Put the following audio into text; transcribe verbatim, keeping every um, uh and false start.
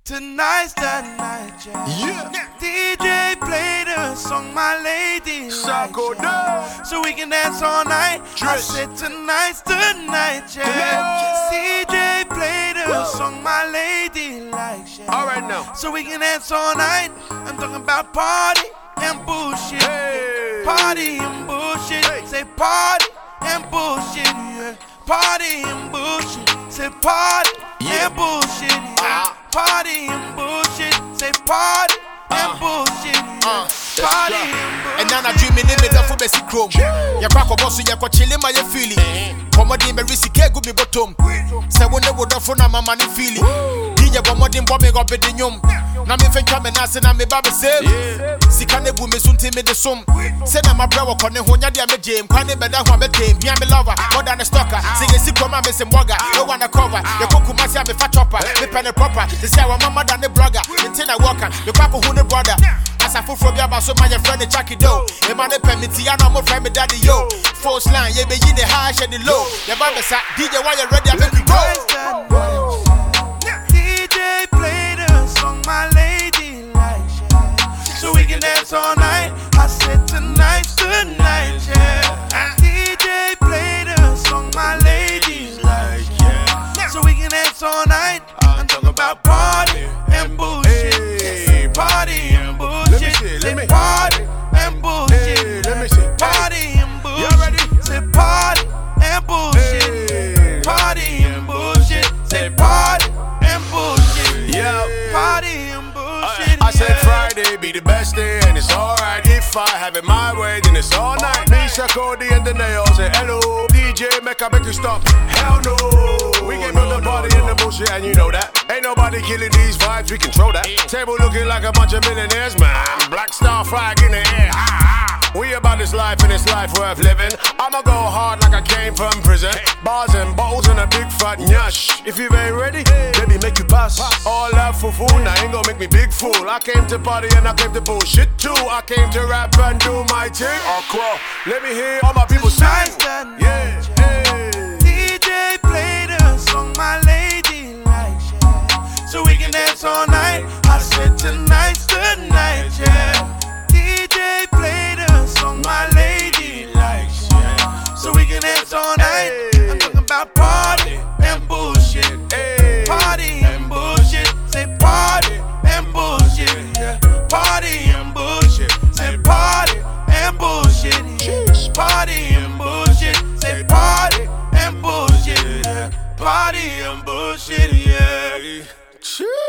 Tonight's the night, yeah. Yeah. D J played a song my lady likes, Go yeah. down. So we can dance all night. I Trish. said tonight's the night, yeah. C J played a song my lady likes, yeah. All right now. So we can dance all night. I'm talking about party and bullshit. Hey. Party and bullshit. Hey. Say party and bullshit, yeah. Party and bullshit. Say party Yeah. and bullshit, yeah. Uh-huh. Party and bullshit. Say party and bullshit, yeah. Uh, Party let's go. and And bullshit. now I dream in the middle for basic chrome. Ya crack a boss, ya quite chilling my feeling. Comedy me risky care good me bottom. Say when they would have fun, I'm a money feeling. D J Bomodin bombing up in the yum. Now me think I'm an ass and I'm a baby save. Sikane boom is until me the sum. Send my brother on the Honya Dia Jam. Can't better one game. Me, I'm a lover, more than a stalker. Sing a sick woman, miss him wagga. No one a cover. Your cocoa must have a fat chopper. Me penny proper. They say our mama than the brother. Until I walk, the papa who the brother. As I full from your so my friend the Jackie Do. The man the permit, I know my friend, me daddy yo. Force line, yeah, be in the high and the low. The Baba said, D J, why you ready? I make you go. D J played a song my lady likes, yeah. So we can dance all night. I said tonight's the night, yeah. D J played a song my lady likes, yeah. So we can dance all night. I'm talking about party and bullshit. Hey. Party and bullshit. Let me see, let Say me- party and bullshit. Hey, let me see. Party and bullshit. Y'all ready? Say party and bullshit. Hey. Party and bullshit. Say party and bullshit. Yeah. Party and bullshit. I said yeah. Friday be the best day and it's alright. If I have it my way, then it's all night. Misha Cody and the nails say hello. D J make I make you stop. Hell no. We can build the party in the bullshit and you know that. Ain't nobody killing these vibes, we control that. Table looking like a bunch of millionaires, man. Black star flag in the air. Ah, ah. We about this life and this life worth living. I'ma go hard like I came from prison. Bars and bottles and a big fat nyash. If you ain't ready, baby, make you pass. All that for fool, now ain't gonna make me big fool. I came to party and I came to bullshit too. I came to rap and do my thing. Oh, crow. Let me hear all my people sing. Tonight's the night, Yeah, hey. D J played a song my lady likes, yeah. So we can dance all night. I said tonight's the night, yeah. D J played a song my lady likes, yeah. So we can dance all night. I'm talking about party and bullshit. Hey. Party and bullshit. Say party and bullshit, yeah. Party and bullshit. Say party and bullshit, yeah. Party and bullshit. Say party and bullshit, yeah. Party and bullshit, yeah. Chee.